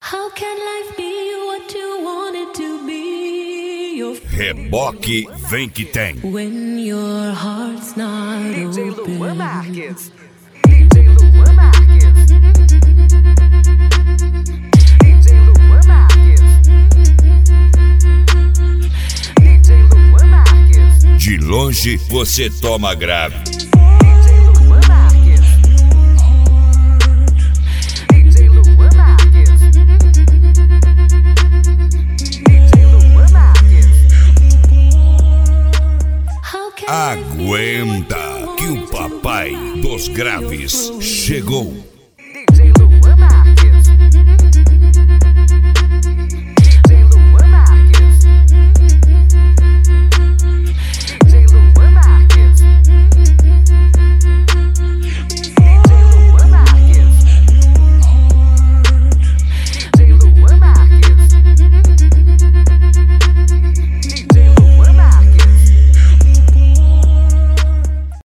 How can life be what you want it to be? Reboque vem que tem. When your heart's not DJ open. Luan Marques. DJ Luan Marques. DJ Luan Marques. DJ Luan Marques. De longe você toma grave. DJ Luan Marques. DJ Luan Marques. DJ Luan Marques. How can life be what you Aguenta want que o it to papai be? dos graves chegou.